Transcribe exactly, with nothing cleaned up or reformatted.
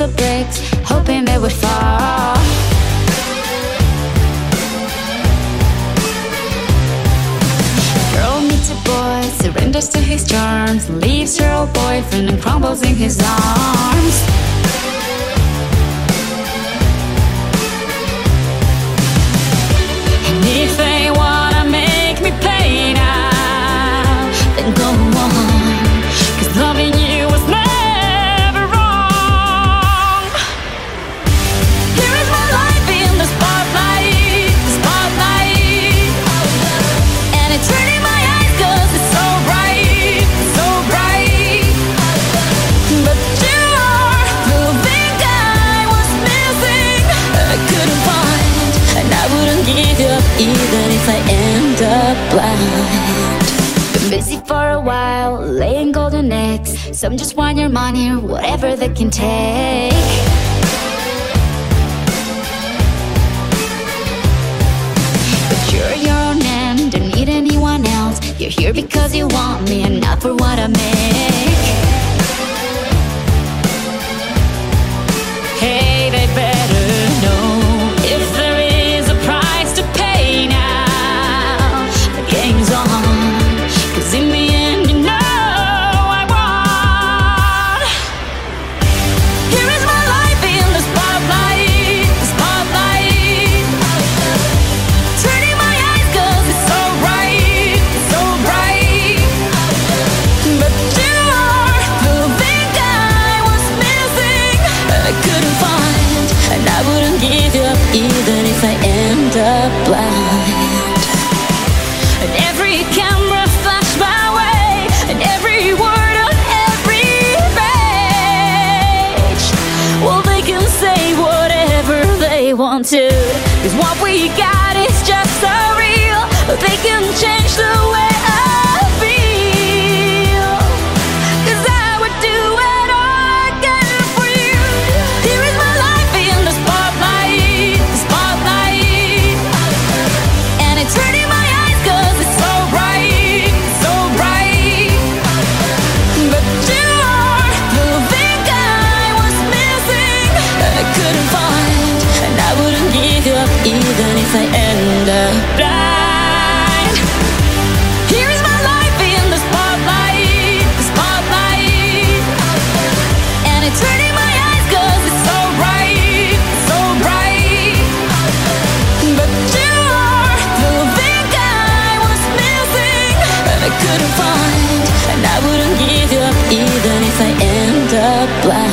the bricks, hoping they would fall. Girl meets a boy, surrenders to his charms, leaves her old boyfriend and crumbles in his arms. And if they wanna make me pay now, then go on, 'cause loving you was never wrong. Here is my life in the spotlight, the spotlight, and it's hurting my eyes 'cause it's so bright, so bright. But you are the thing I was missing, I couldn't find, and I wouldn't give you up even if I end up blind. Been busy for a while, laying golden eggs. Some just want your money, whatever they can take. But you're your own man, don't need anyone else. You're here because you want me and not for what I make. Hey, they better know if there is a price to pay now, the game's on, 'cause in the end you know I won. Here is my life in the spotlight, the spotlight, turning my eyes 'cause it's so bright, so bright. But you are the thing I was missing, I couldn't find, and I wouldn't give you up even if I end up blind. And every camera flashed my way, and every word on every page, well, they can say whatever they want to, 'cause what we got is just so real. They can change the way I feel, 'cause I would do it all again for you. Here is my life in the spotlight, the spotlight, and it's hurting my eyes 'cause it's so bright, so bright. But you are the thing I was missing, I couldn't find, and I wouldn't give you up even if I end up blind. Here is my life in the spotlight, the spotlight, and it's hurting my eyes 'cause it's so bright, so bright. But you are the thing I was missing, I couldn't find, and I wouldn't give you up even if I end up blind.